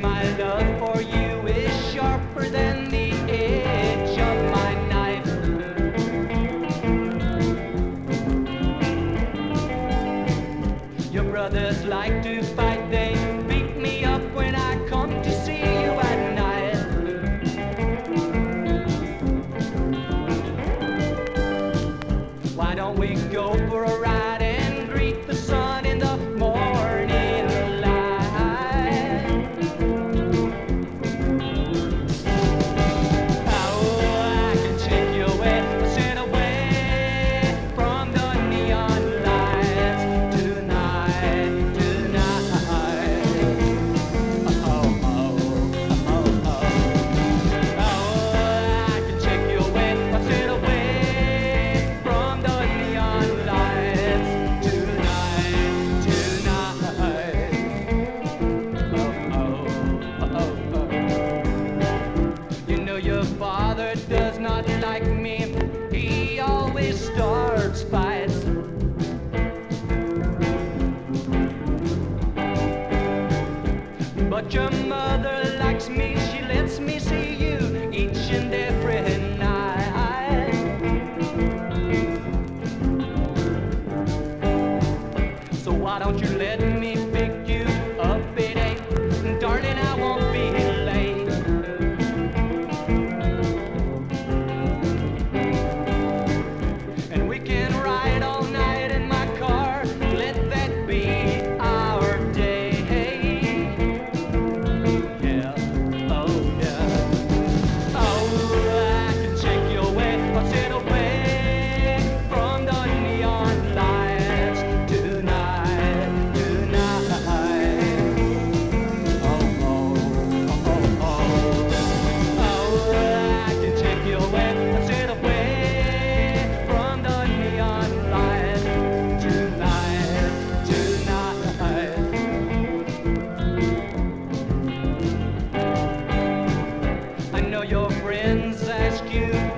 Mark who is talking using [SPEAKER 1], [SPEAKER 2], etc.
[SPEAKER 1] my love for you is sharper than the edge of my knife. Your brothers like to fight, they beat me up when I come to see you at night. Why don't we go for a ride and greet the sun in the morning light? Oh, I can take you away, sit away from the neon lights tonight, tonight. Oh, oh, oh, oh. Oh, I can take you away, sit away from the neon lights tonight, tonight. Oh, oh, oh, oh. You know your father does not like me. He always starts fights. But your mother likes me. She lets me see you each and every night. So why don't you let me pick you up at 8? Darling, I won't be late. And we can ride all night in my car. Let that be our day. Yeah, oh yeah. Oh, I can take you away, or sit away from the neon lights tonight, tonight. Oh, oh, oh, oh. Oh, I can take you away, or sit away from the neon lights tonight, tonight. I know your friends ask you